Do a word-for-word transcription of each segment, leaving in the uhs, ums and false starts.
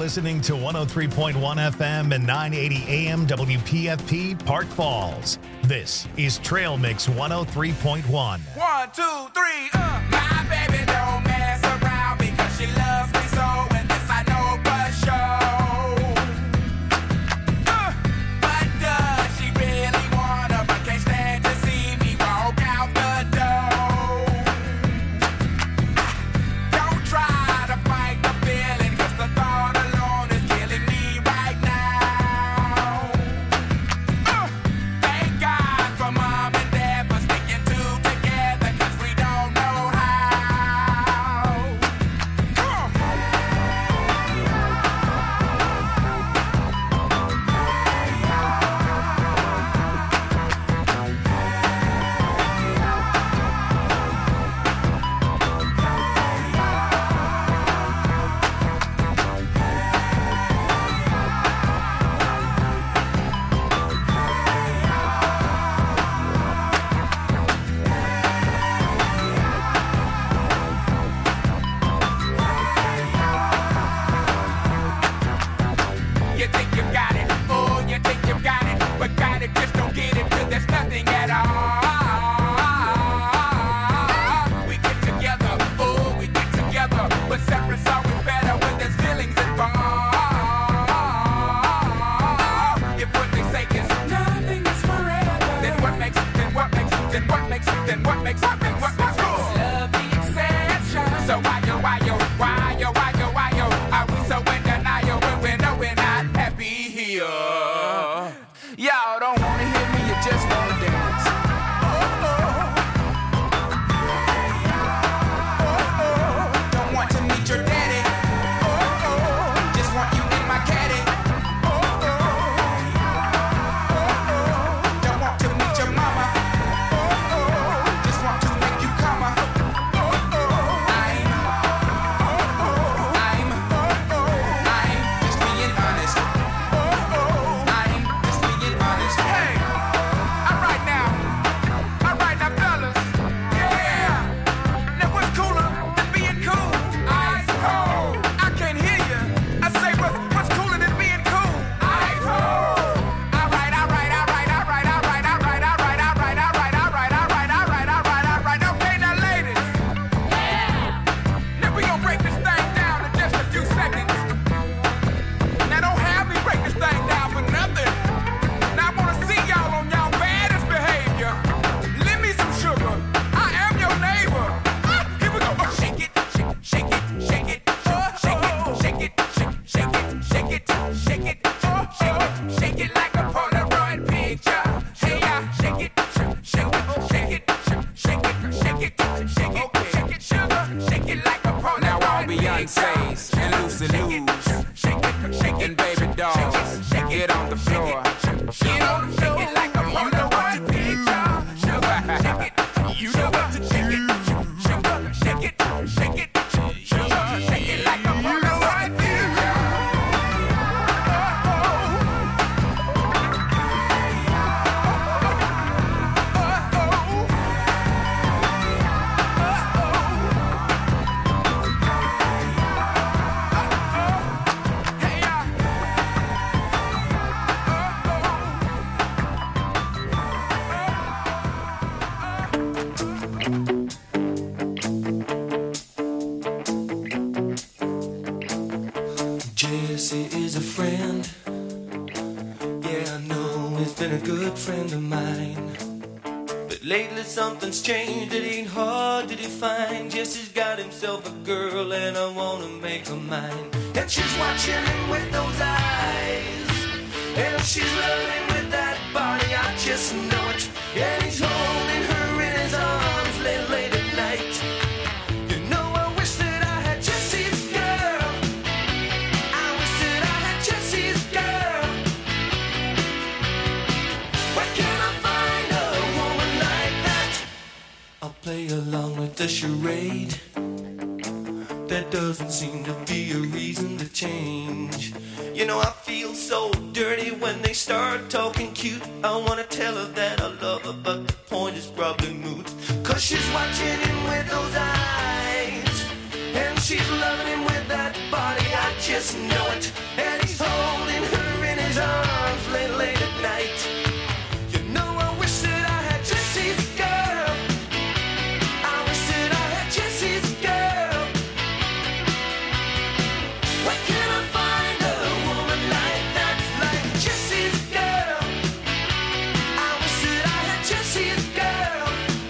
listening to one oh three point one F M and nine eighty A M W P F P Park Falls. This is Trail Mix one oh three point one. One, two, three, uh. My baby don't mess around because she loves me so, and this I know for sure. Uh, but does she really wanna, but can't stand to see me walk out the door? Don't try to fight the feeling, cause the thought alone is killing me right now. Uh, thank God for mom and dad for sticking two together, cause we don't know how. Come on. You think you got it, oh, you think you got it, but got it, just don't get it, 'cause there's nothing at all. We get together, oh, we get together, but separate's always better when there's feelings involved. If what they say is nothing is forever, then what makes, then what makes, then what makes, then what makes, what makes, what makes love the exception? So why yo, why yo, why yo, why yo, why yo, are we so in denial when we know we're not happy here? Y'all don't wanna hear me, you just wanna dance. Oh, oh. Oh, oh. Don't want to meet your daddy. Oh, oh. Just want you in my caddy. Oh, oh. Oh, oh. Don't want to meet your mama. Oh, oh. Just want to make you come. Oh, oh. I'm, oh, oh. I'm, oh, oh. I'm just being honest. Oh, oh. I'm just being honest. Hey, all right now, all right now, fellas. Yeah. Now what's cooler than being cool? Ice cold. I can't hear you. I say what's what's cooler than being cool? Ice cold. All right, all right, all right, all right, all right, all right, all right, all right, all right, all right, all right, all right, all right, all right. Okay, now, ladies. Yeah. Now we gonna break this thing down in just a few seconds. Now don't have me break this thing down for nothing. Now I wanna see y'all on y'all baddest behavior. Lend me some sugar. I am your neighbor. Ah, here we go. Oh, shake it, shake, shake it, shake it, shake it, shake it, shake, shake it, shake it, shake it, shake it, shake it like a Polaroid picture. Hey, yeah, shake it, shake it, shake it, shake it, shake it, shake it, shake it, sugar, shake it like a Polaroid. Now all Beyonce's and Lucy Lou's and baby dolls, get on the floor. Get on the floor. Shake it like a Polaroid picture. Sugar, shake it. You know what to shake it. Sugar, shake it, shake it. Sugar, shake it like a Polaroid picture. Hey, yeah. Jesse is a friend. Yeah, I know he's been a good friend of mine. But lately something's changed, it ain't hard to define. Jesse's got himself a girl and I wanna make her mine. And she's watching him with those eyes, and she's loving with that body, I just know it. And he's holding her in his arms late, late at night. You know I wish that I had Jesse's girl. I wish that I had Jesse's girl. Where can I find a woman like that? I'll play along with the charade. There doesn't seem to be a reason to change. You know I feel so dirty when they start talking cute. I wanna tell her that I love her, but the point is probably moot. Cause she's watching him with those eyes, and she's loving him with that body. I just just know it. And he's holding her in his arms late, late at night. You know I wish that I had Jesse's girl. I wish that I had Jesse's girl. Where can I find a woman like that, like Jesse's girl? I wish that I had Jesse's girl.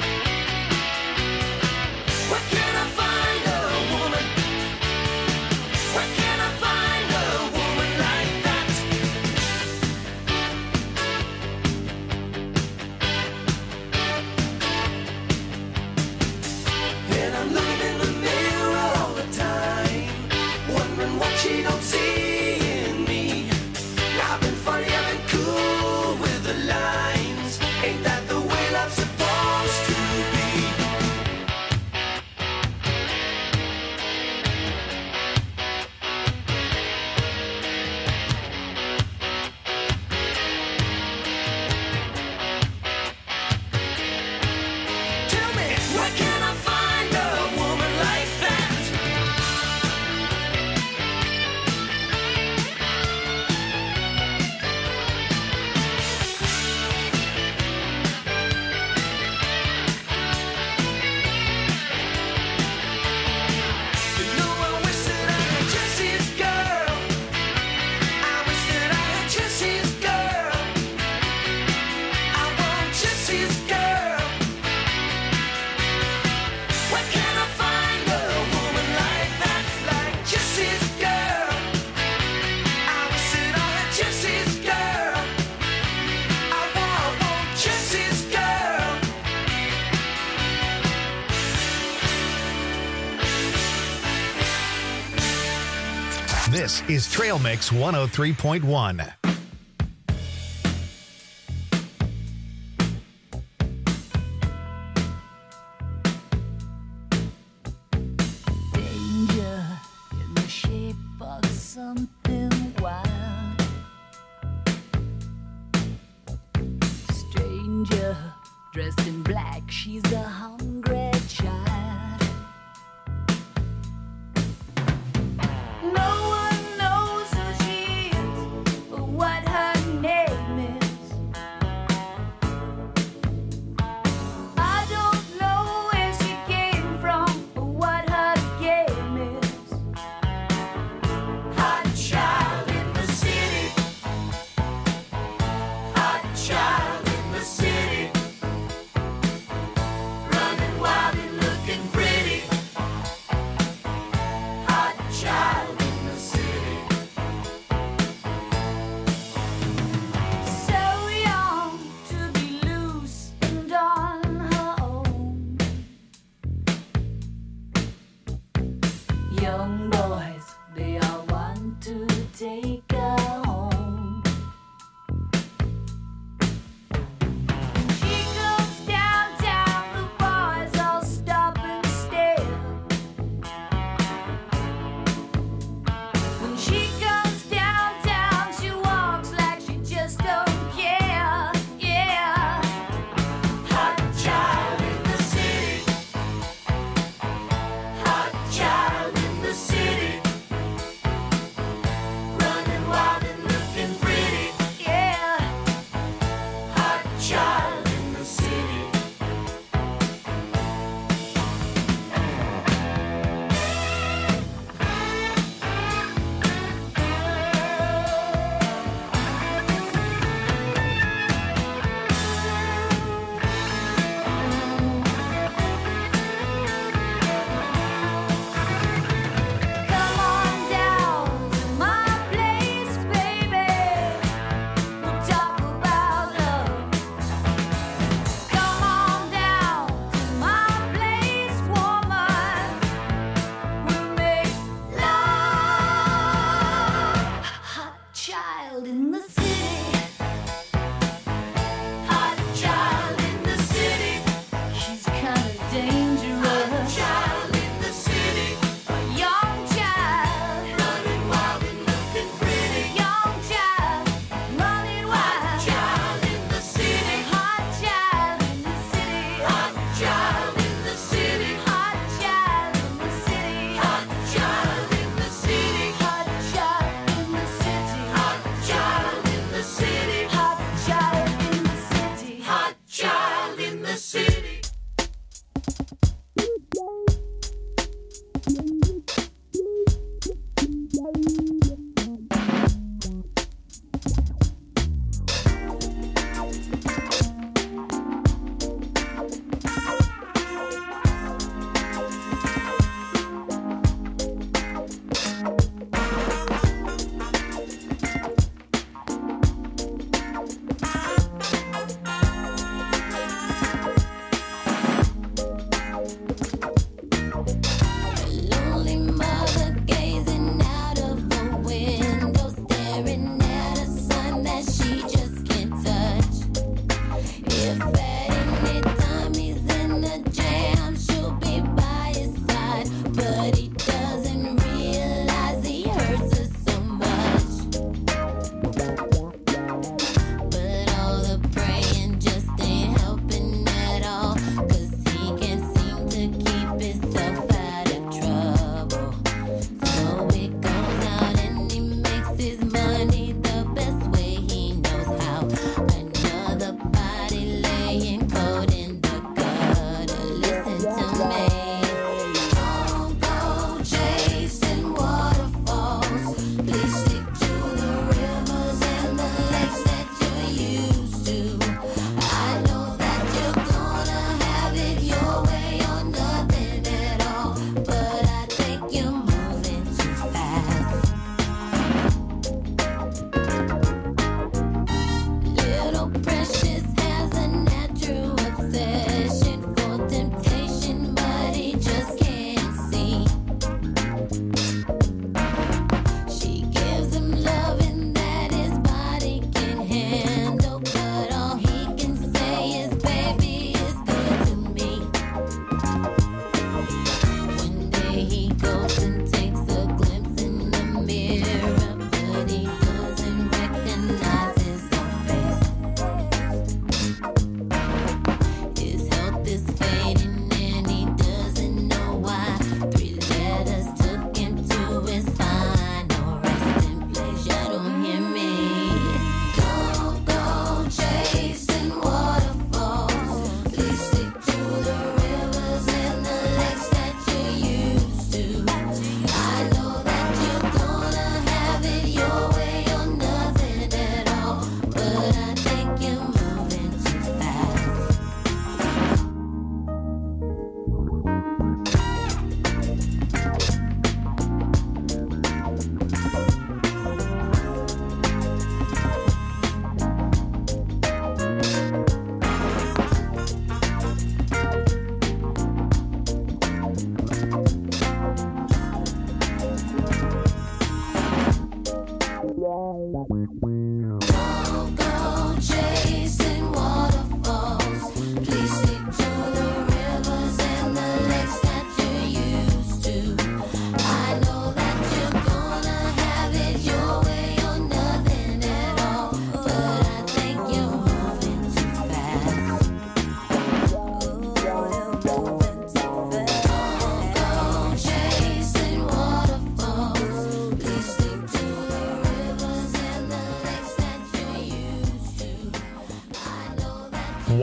Where can I find a woman? Where can I find a woman like that? And I'm looking in the mirror all the time, wondering what she don't see in me. I've been funny, I've been cool with the lines. Ain't that the way love's supposed to be? Tell me, where can I find a woman like that? You know I wish that I had Jesse's girl. I wish that I had Jesse's girl. I want Jesse's girl. Where can I find a woman like that, like Jesse's girl? I wish that I had Jesse's girl. I want, I want Jesse's girl. This is Trail Mix one oh three point one. Danger in the shape of something wild. Stranger dressed in black, she's a hungry child. No one knows who she is or what her name is. I don't know where she came from or what her game is. Hot child in the city. Hot child in the city. Running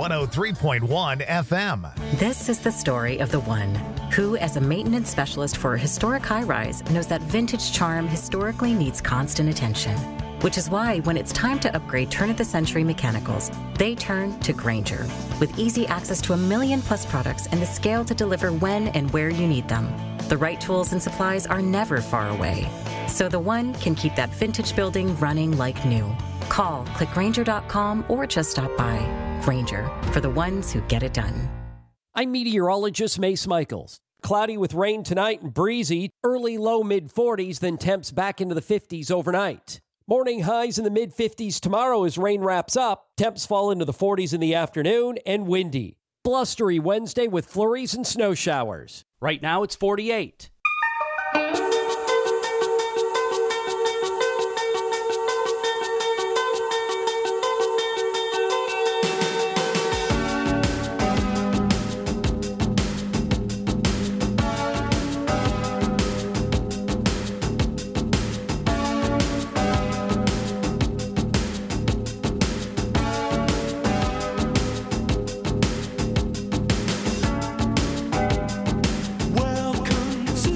one oh three point one F M. This is the story of the one who, as a maintenance specialist for a historic high-rise, knows that vintage charm historically needs constant attention. Which is why when it's time to upgrade turn-of-the-century mechanicals, they turn to Grainger. With easy access to a million plus products and the scale to deliver when and where you need them. The right tools and supplies are never far away. So the one can keep that vintage building running like new. Call, click Grainger dot com, or just stop by. Grainger, for the ones who get it done. I'm meteorologist Mace Michaels. Cloudy with rain tonight and breezy. Early low mid forties, then temps back into the fifties overnight. Morning highs in the mid fifties tomorrow as rain wraps up. Temps fall into the forties in the afternoon and windy. Blustery Wednesday with flurries and snow showers. Right now it's forty-eight. Welcome to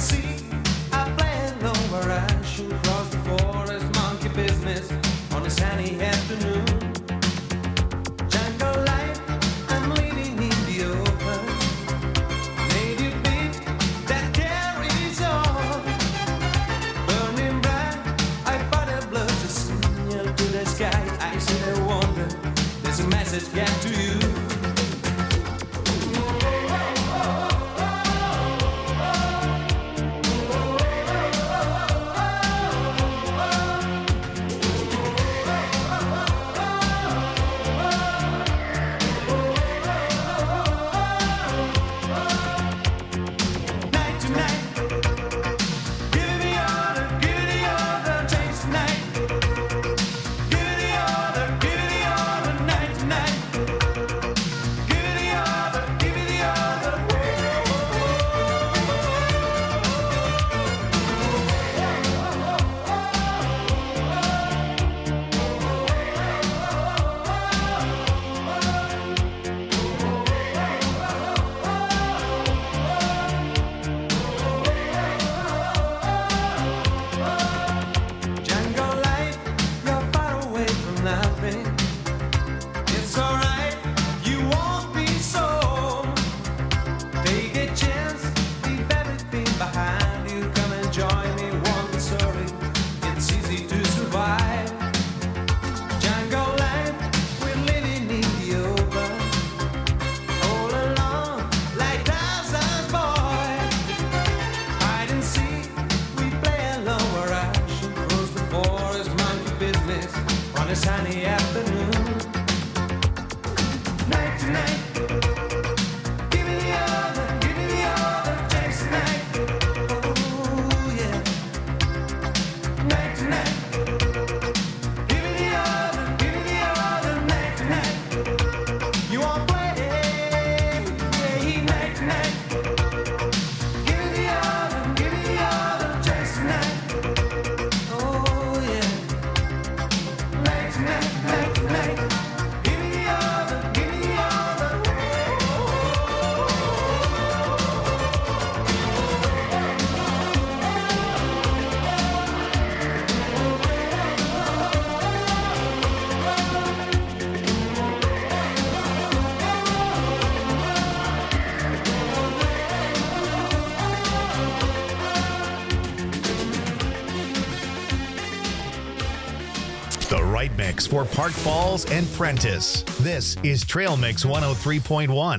see. I play lower, I should cross the forest, monkey business on a sunny afternoon. Jungle life, I'm living in the open. Native beat that carries on. Burning bright, I find a blood to signal to the sky. I sit and wonder, there's a message get to you. Mix for Park Falls and Prentice. This is Trail Mix one oh three point one.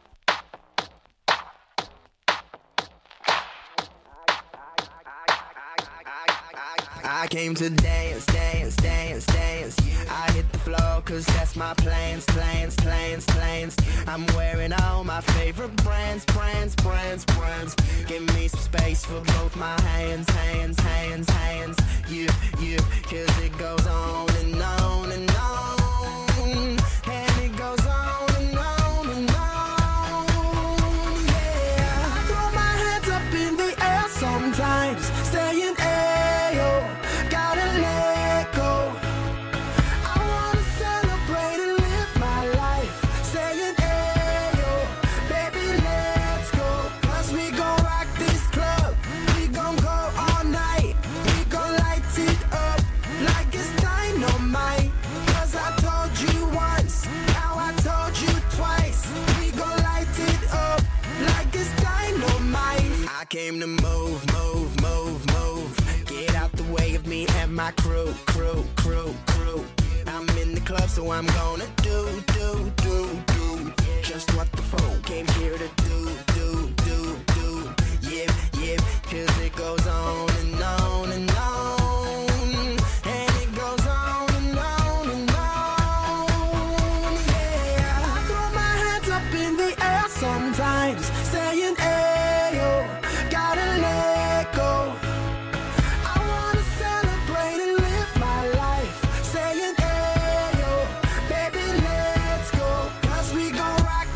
I came to dance, dance, dance, dance. I hit the floor cause that's my plans, plans, plans, plans. I'm wearing all my favorite brands, brands, brands, brands. Give me some space for both my hands, hands, hands, hands. You, you, cause it goes on and on and on. And it goes on and on and on. Yeah, I throw my hands up in the air sometimes, saying ayo. Gotta let go. I wanna celebrate and live my life, saying ayo, baby let's go. Cause we gon' rock this club, we gon' go all night. We gon' light it up like it's dynamite. Cause I told you once, now I told you twice. We gon' light it up like it's dynamite. I came to move, move, move, move. Get out the way of me and my crew, crew, crew, crew. I'm in the club, so I'm gonna do, do, do, do just what the folk came here to do, do, do, do. Yeah, yeah, cause it goes on and on and on. And it goes on and on and on. Yeah, I throw my hands up in the air sometimes, saying ayo, gotta let go.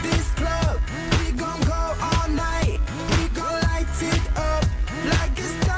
Like it's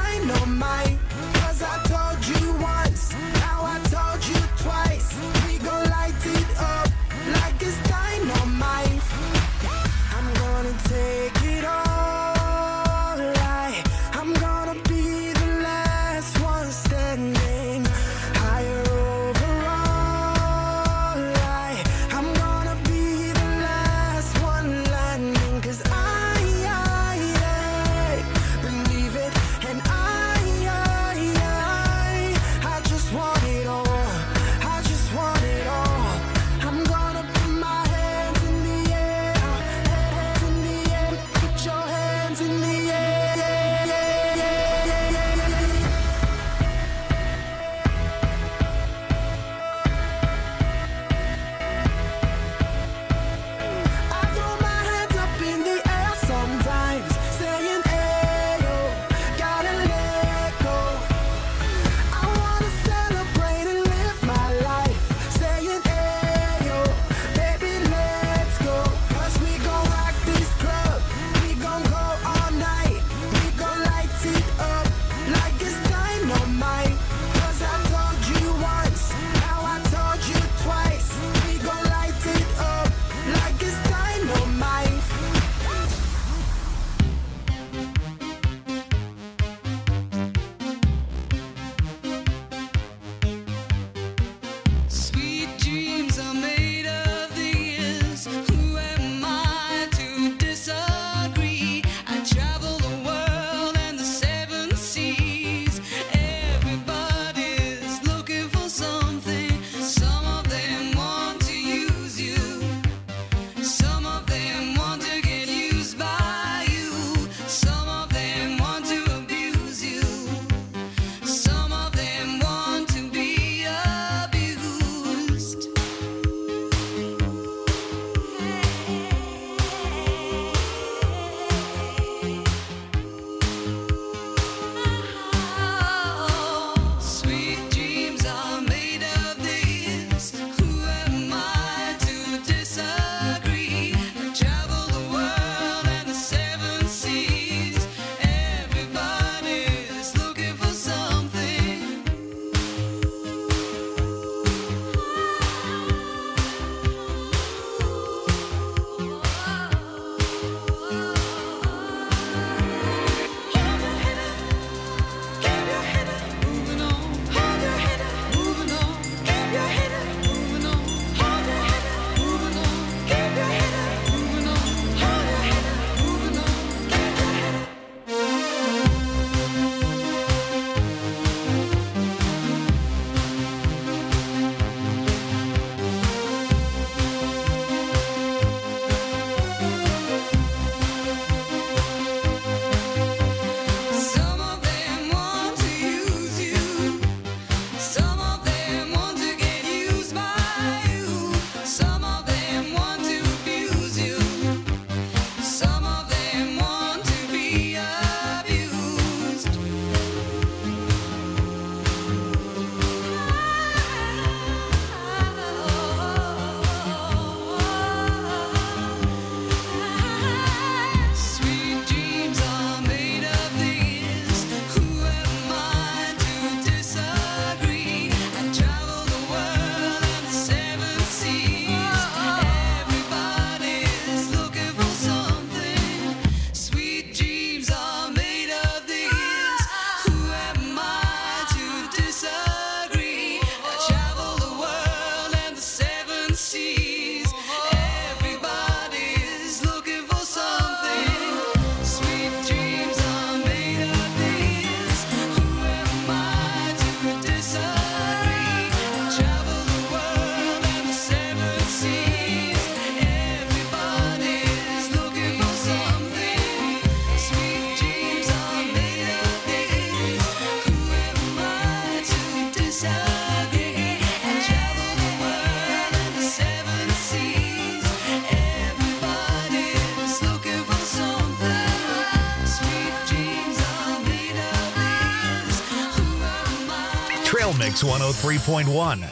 Trail Mix one oh three point one.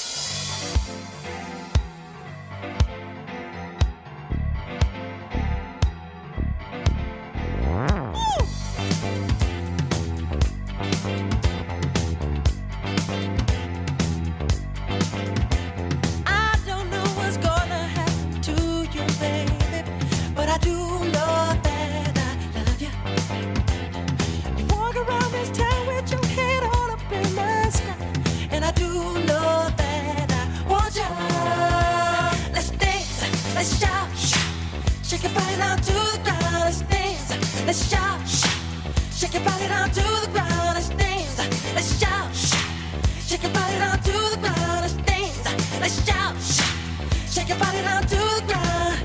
I don't know what's gonna happen to you, baby, but I do know that I love you. You walk around this town with your head on up in the sky, and I do know that I want you. Let's dance, let's shout, shake your body down to the ground. Let's dance, let's shout, shake your body down to the ground. Let's dance, let's shout, shake your body down to the ground. Let's dance, let's shout, shake your body down to the ground.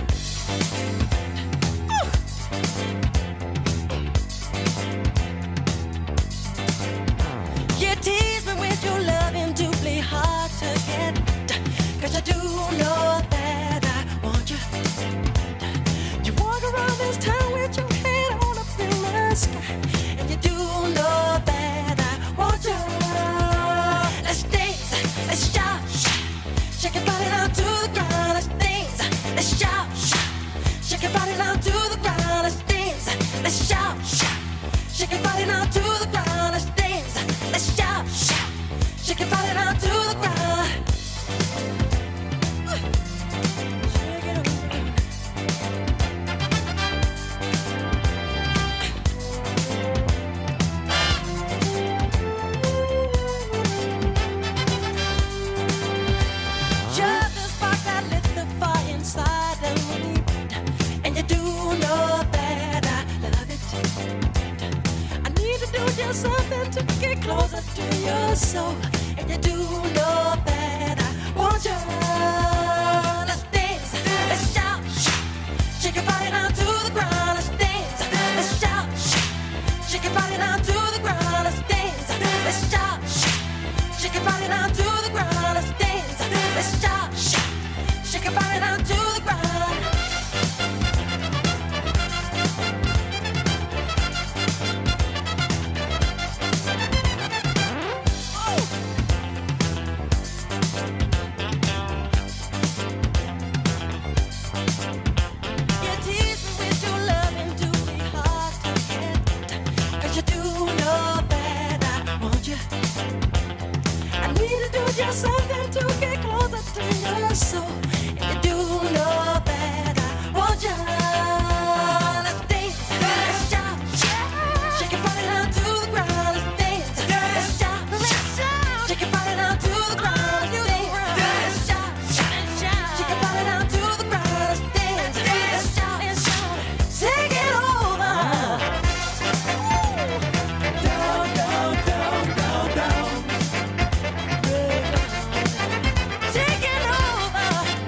Woo! You tease me with your loving, doubly hard to get, 'cause I do know that I want you. You walk around this town with your head on up in the sky, and you do know that I want you. Let's dance, let's shout, shake your body down to the ground. Let's dance, let's shout, shake your body down to the ground. Let's dance, let's shout, shake your body down to the ground. Let's dance, let's shout, shake your body down to the ground. Shake it up. Just the spark that lit the fire inside of me, and you do know that I love it. I need to do just something to get closer to your soul, and you do know that I want you. Let's dance, let's shout, shake your body down to the ground. Let's dance, let's shout, shake your body down to the ground. Let's dance, let's shout, shake your body down to the ground. Let's dance, let's shout, shake your body down to the ground. You tease me with your loving, doubly hard to get, 'cause you do know that I want you. I need to do just something to get closer to your soul, and you do know that I want you. Let's dance, let's shout, shake your body down to the ground. Let's dance, let's shout, shake your body down to the ground. Let's dance, let's shout, shake your body down to the ground. Let's dance, let's shout, take it over. Down, down, down, down, down. Take it over.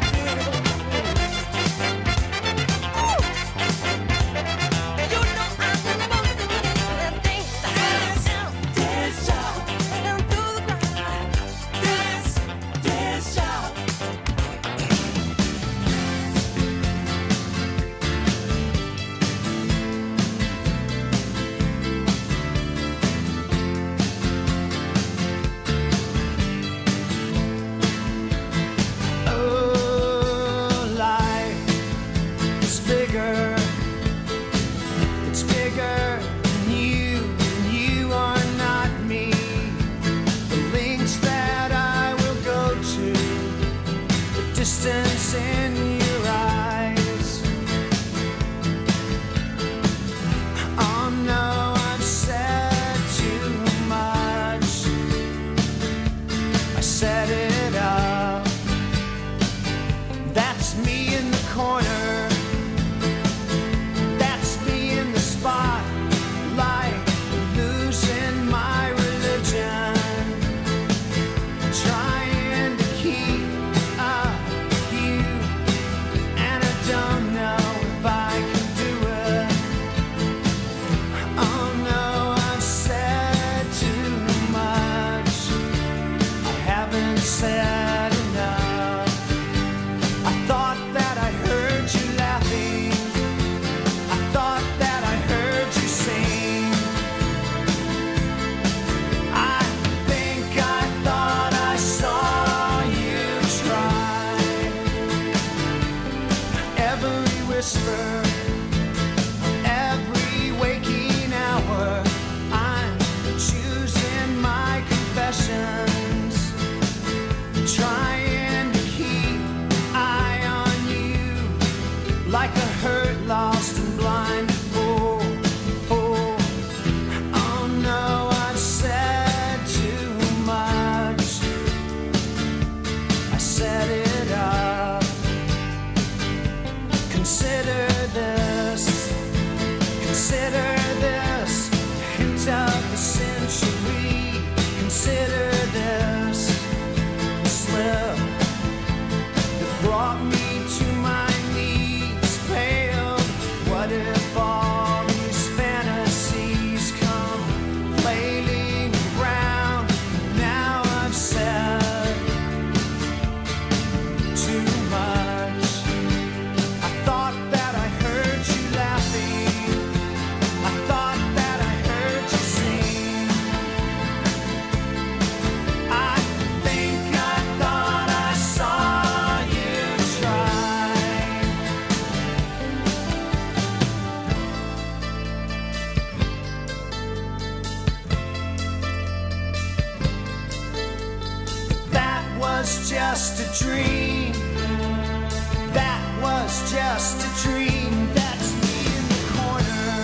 was just a dream. That was just a dream. That's me in the corner.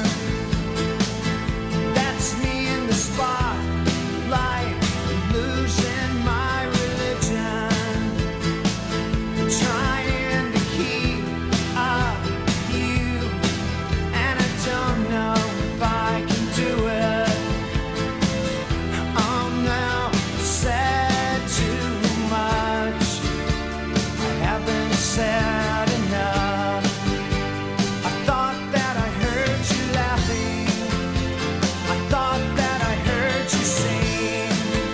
That's me in the spotlight, losing my religion, trying to keep up with you, and I don't know if I can do it. I'm now said too much. I haven't said enough. I thought that I heard you laughing. I thought that I heard you sing.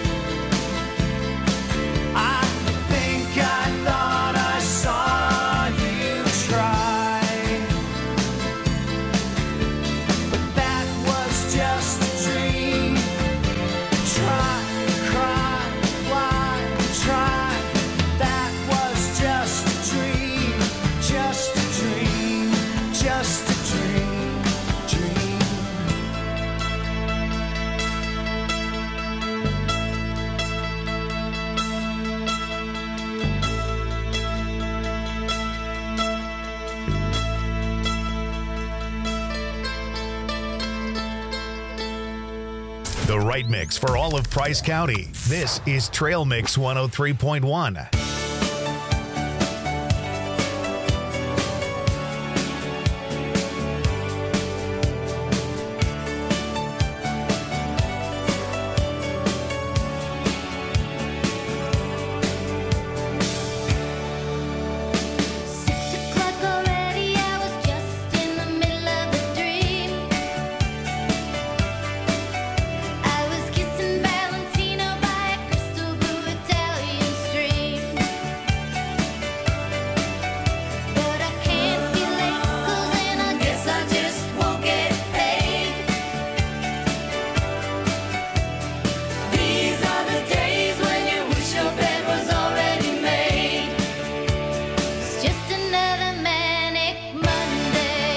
I think I thought I saw you try, but that was just a dream. Try, cry, why, try. That was just a dream, just a dream, just a dream, dream. The right mix for all of Price County. This is Trail Mix one oh three point one. Six o'clock already, I was just in the middle of a dream. I was kissing Valentino by a crystal blue Italian stream. But I can't be late, 'cause then I guess I just won't get paid. These are the days when you wish your bed was already made. It's just another manic Monday.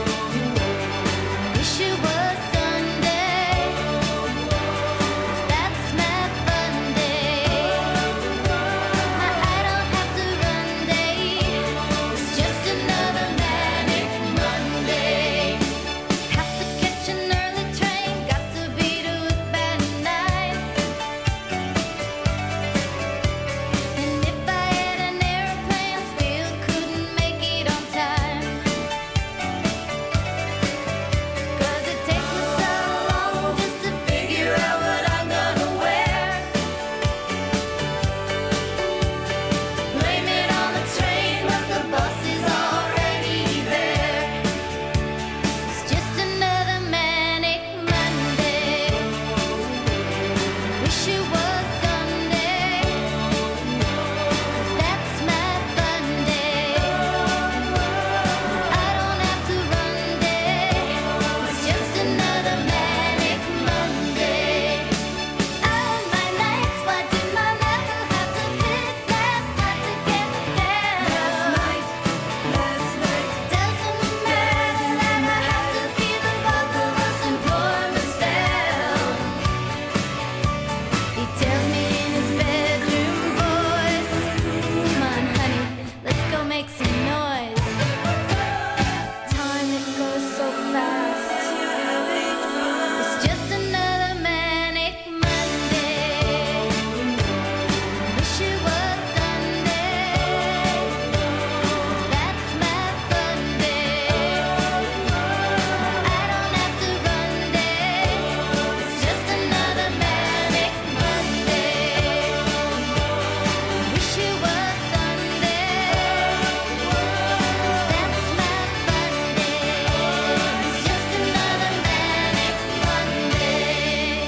Wish it was Sunday. 'Cause that's my fun day. My I don't have to run day. It's just another manic Monday. Have to catch an early train. Got to be to it by nine. And if I had an airplane, I still couldn't make it on time. 'Cause it takes me so long just to figure out what I'm gonna wear. Blame it on the train, but the bus is already there. It's just another manic Monday. Wish it was Sunday. 'Cause that's my fun day. I don't have to run day. It's just another manic Monday. All my nights, why did my never have to pick last night to get down? Last night, last night. Doesn't matter that I have to feel the both of us and pour us down. He tells me in his bedroom voice, come on, honey, let's go make some noise. Time, it goes so fast. It's just another manic Monday. Wish it was Sunday. 'Cause that's my fun day. I don't have to run day. It's just another manic Monday. Wish it was Sunday. 'Cause that's my fun day. It's just another manic Monday.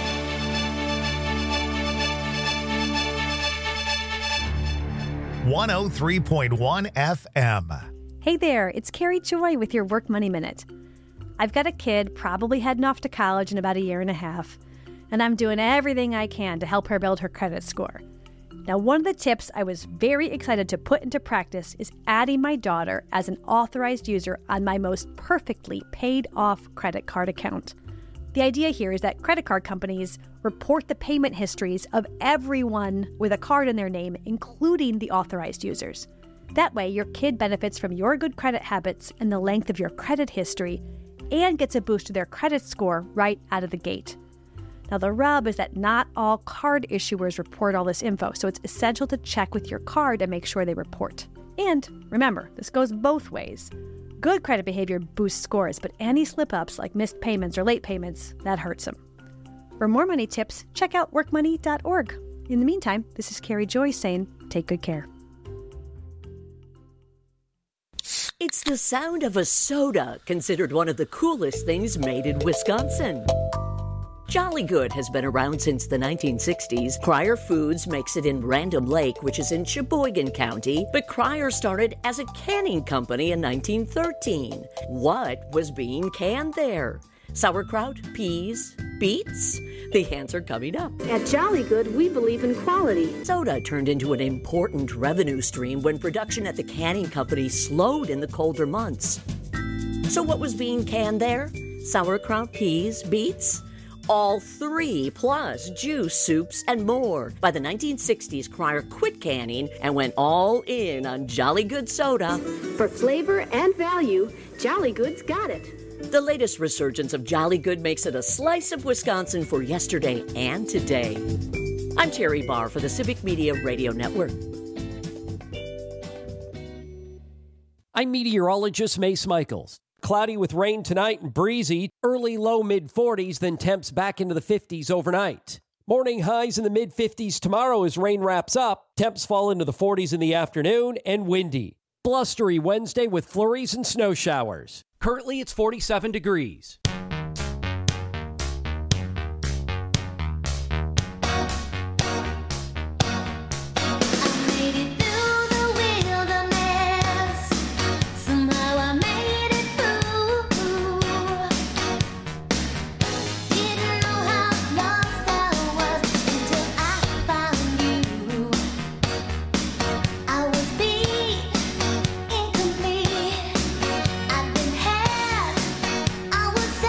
one oh three point one F M. Hey there, it's Carrie Joy with your Work Money Minute. I've got a kid probably heading off to college in about a year and a half, and I'm doing everything I can to help her build her credit score. Now, one of the tips I was very excited to put into practice is adding my daughter as an authorized user on my most perfectly paid off credit card account. The idea here is that credit card companies report the payment histories of everyone with a card in their name, including the authorized users. That way, your kid benefits from your good credit habits and the length of your credit history and gets a boost to their credit score right out of the gate. Now, the rub is that not all card issuers report all this info, so it's essential to check with your card and make sure they report. And remember, this goes both ways. Good credit behavior boosts scores, but any slip-ups like missed payments or late payments, that hurts them. For more money tips, check out work money dot org. In the meantime, this is Carrie Joy saying, take good care. It's the sound of a soda, considered one of the coolest things made in Wisconsin. Jolly Good has been around since the nineteen sixties. Cryer Foods makes it in Random Lake, which is in Sheboygan County, but Cryer started as a canning company in nineteen thirteen. What was being canned there? Sauerkraut, peas, beets? The answer coming up. At Jolly Good, we believe in quality. Soda turned into an important revenue stream when production at the canning company slowed in the colder months. So what was being canned there? Sauerkraut, peas, beets? All three, plus juice, soups, and more. By the nineteen sixties, Cryer quit canning and went all in on Jolly Good soda. For flavor and value, Jolly Good's got it. The latest resurgence of Jolly Good makes it a slice of Wisconsin for yesterday and today. I'm Terry Barr for the Civic Media Radio Network. I'm meteorologist Mace Michaels. Cloudy with rain tonight and breezy, early low mid forties, then temps back into the fifties overnight. Morning highs in the mid fifties tomorrow as rain wraps up. Temps fall into the forties in the afternoon and windy. Blustery Wednesday with flurries and snow showers. Currently it's forty-seven degrees. I was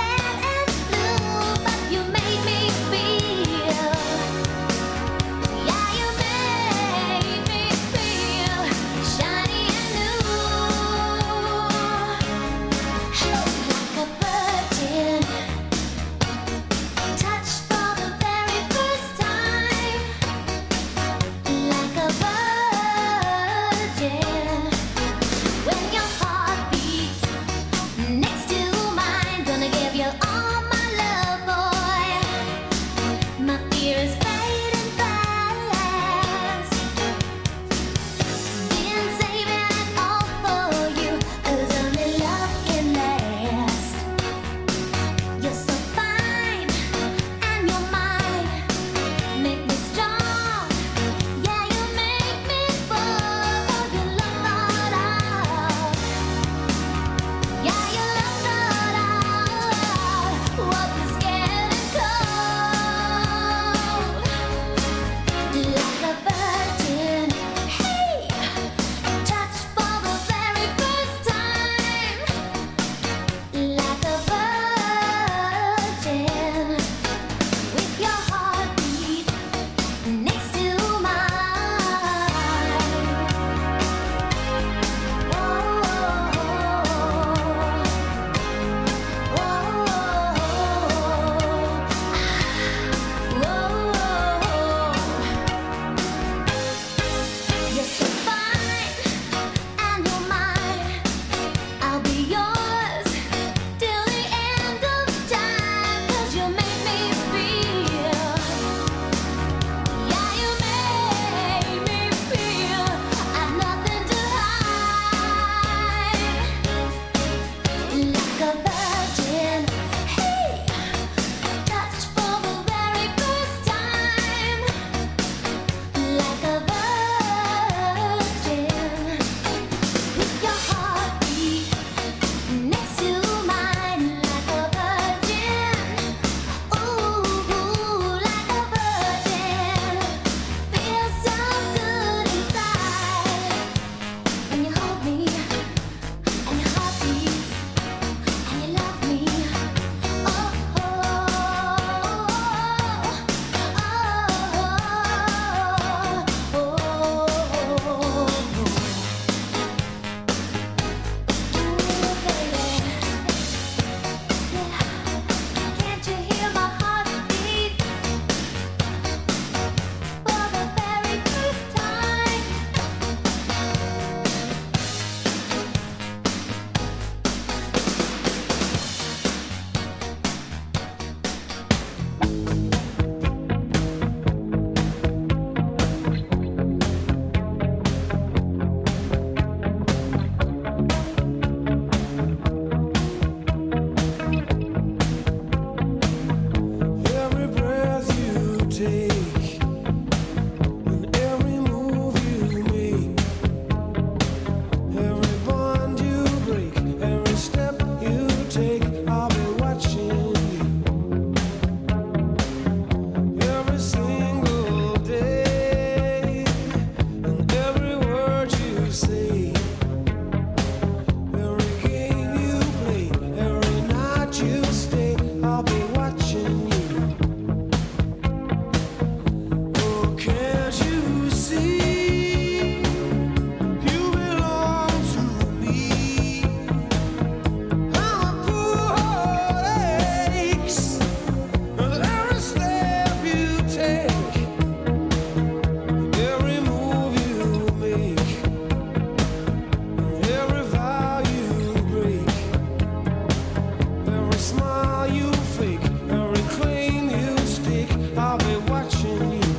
I'll be watching you.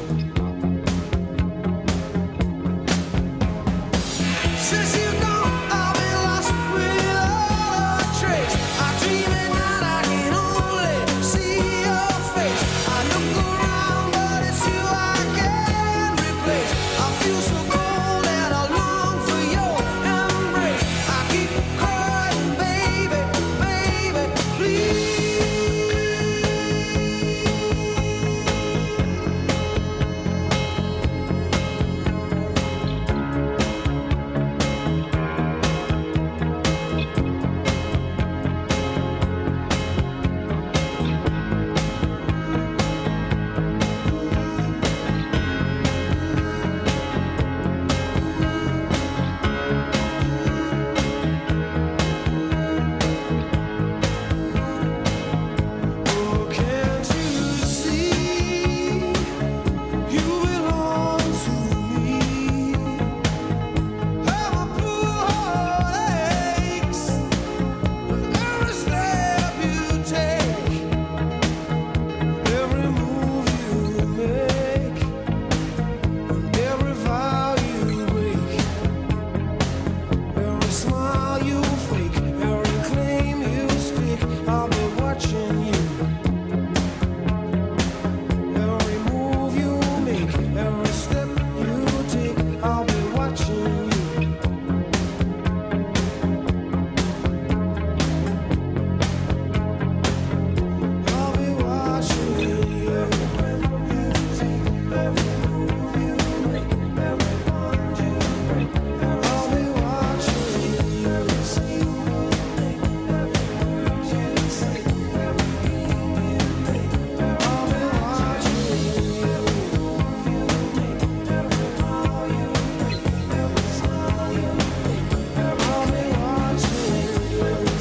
Since you're gone, I've been lost without a trace. I dream at night, I can only see your face. I look around, but it's you I can't replace. I feel so cold and I long for your embrace. I keep crying, baby, baby, please. Oh, can't you see you belong to me? How my poor heart aches with every step you take, every move you make, and every vow you break, every smile you fake, every claim you stick. I'll be watching you. Every move you make, every step you take, I'll be watching you. I'll be watching you. Every move you make, every bond you break, I'll be watching you. Every word you say, every game you play, I'll be watching you. Every vow you break, every smile you fake, I'll be watching you. Every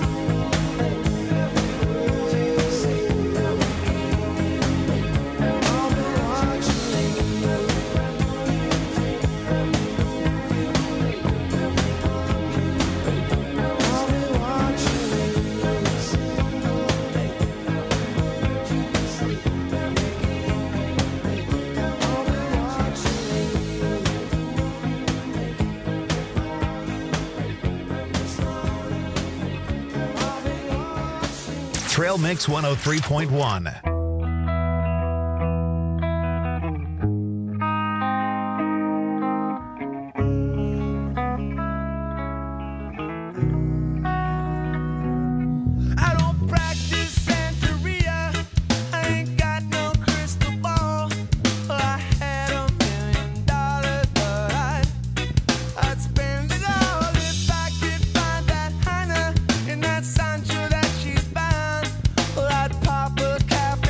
word you say, every game you play, I'll be watching you. I'll be watching you. Trail Mix one oh three point one. I don't practice Santeria. I ain't got no crystal ball. I had a million dollars, but I'd, I'd spend it all if I could find that Hannah in that Sancho that she's bound. Well, I'd pop a cap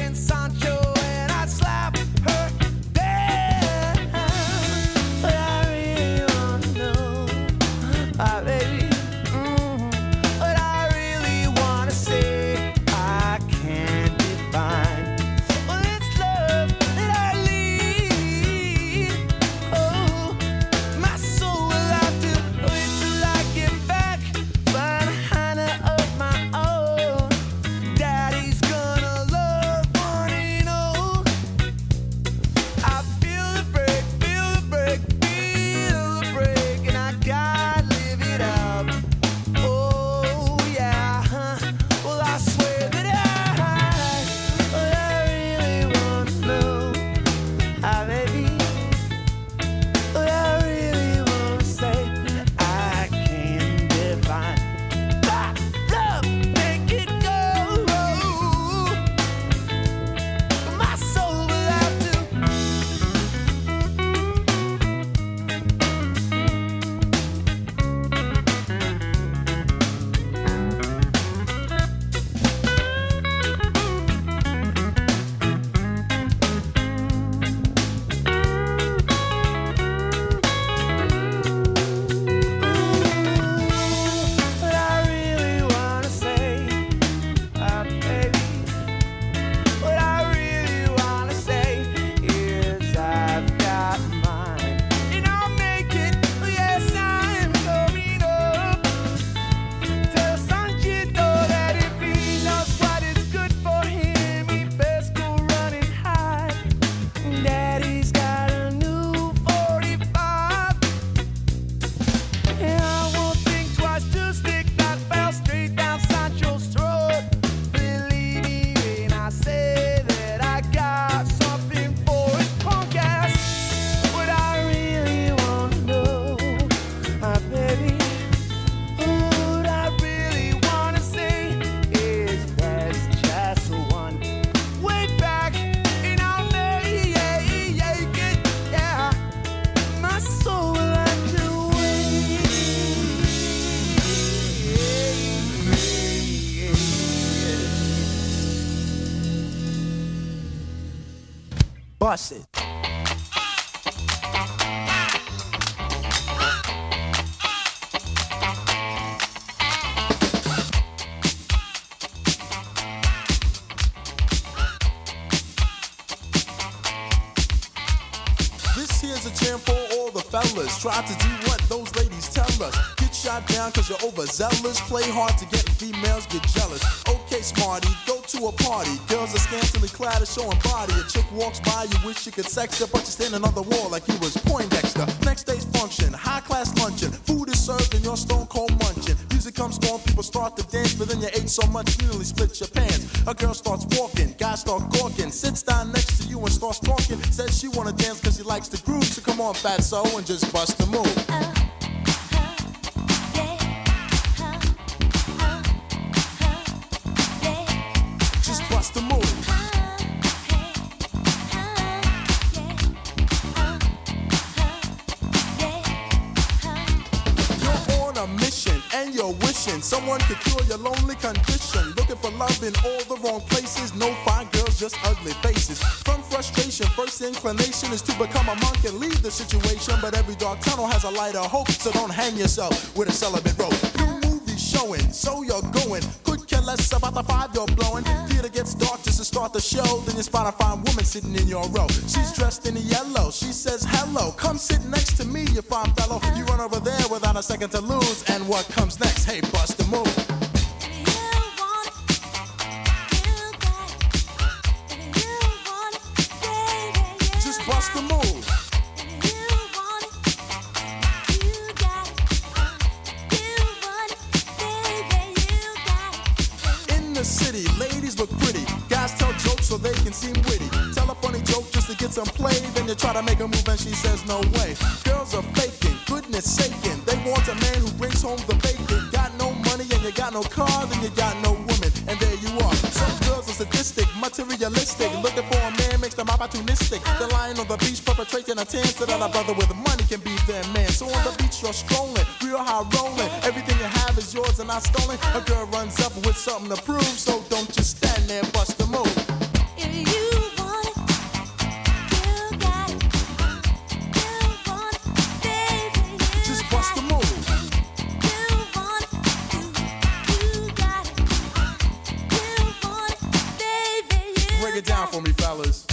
bust it. This here's a jam for all the fellas. Try to do what those ladies tell us. Get shot down cause you're overzealous. Play hard to get females get jealous. Okay, smarty, go to a party. Girls are scantily clad and showing body. A chick walks by, you wish you could sex her, but you're standing on the wall like you was Poindexter. Next day's function, high class luncheon. Food is served and you're stone cold munching. Music comes on, people start to dance, but then you ate so much you nearly split your pants. A girl starts walking, guys start gawking, sits down next to you and starts talking. Says she wanna dance cause she likes the groove, so come on fatso and just bust the move. Just bust the move. You're on a mission and you're wishing someone could cure your lonely condition. Looking for love in all the wrong places. No fine girls, just ugly faces. From frustration, first inclination is to become a monk and leave the situation. But every dark tunnel has a light of hope, so don't hang yourself with a celibate rope. New movie showing, so you're going. Could care less about the five you're blowing. Theater gets dark just to start the show. Then you spot a fine woman sitting in your row. She's dressed in yellow. She says hello. Come sit next to me, you fine fellow. You run over there without a second to lose. And what comes next? Hey, bust the move. Just bust the move. In the city, ladies look pretty. Guys tell jokes so they can seem witty. Tell a funny joke just to get some play. Then you try to make a move and she says no way. Girls are faking, goodness saking. They want a man who brings home the bacon. Got no money and you got no car, then you got no woman. And there you are. Some girls are sadistic, materialistic. Looking for a man makes them opportunistic. They're lying on the beach perpetrating a tan so that a brother with money can be their man. So on the beach you're strolling, real high rolling. Everything you have is yours and not stolen. A girl runs up with something to prove, so don't just stand there, bust the move. Just bust the move. Break it down for me, fellas.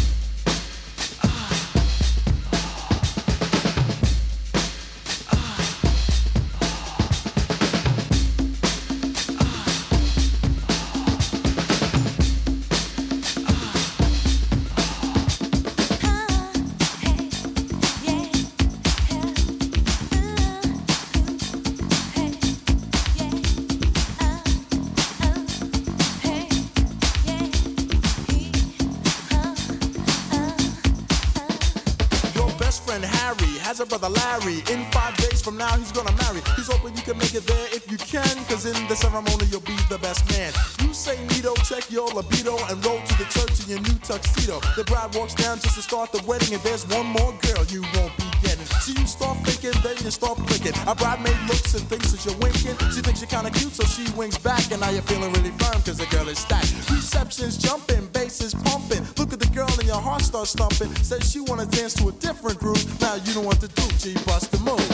Has a brother Larry. In five days from now he's gonna marry. He's hoping you can make it there if you can, cause in the ceremony you'll be the best man. You say neato, check your libido, and roll to the church in your new tuxedo. The bride walks down just to start the wedding, and there's one more girl you won't be getting. So you start thinking, then you start blinking. A bridemaid looks and thinks that you're winking. She thinks you're kinda cute, so she winks back, and now you're feeling really firm cause the girl is stacked. Reception's jumping, bass is pumping. Look at the girl and your heart starts thumping. Says she wanna dance to a different groove. Now you know what to do, G, bust the move.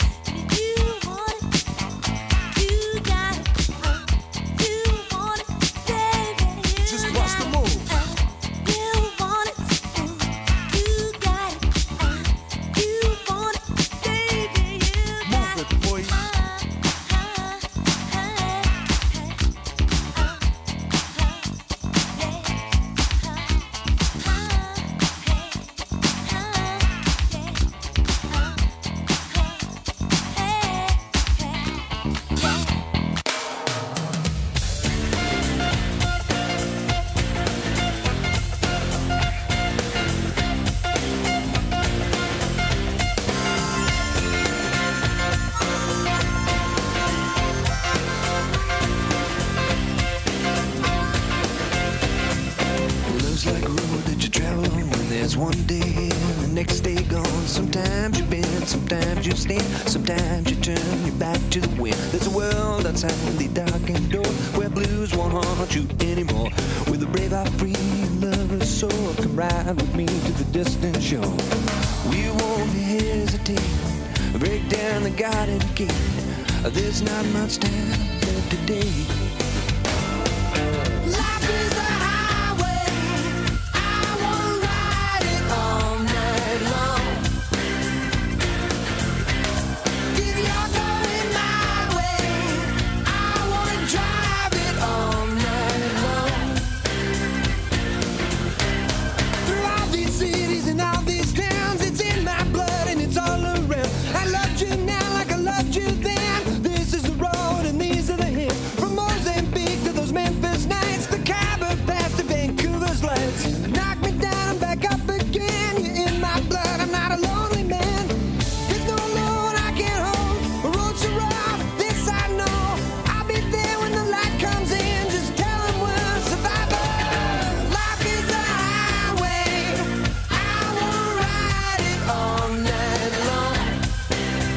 Just bust the move. Move it, boy. Sometimes you turn your back to the wind. There's a world outside the darkened door where blues won't haunt you anymore. With a brave heart free and love a soul, come ride with me to the distant shore. We won't hesitate, break down the garden gate. There's not much time left today.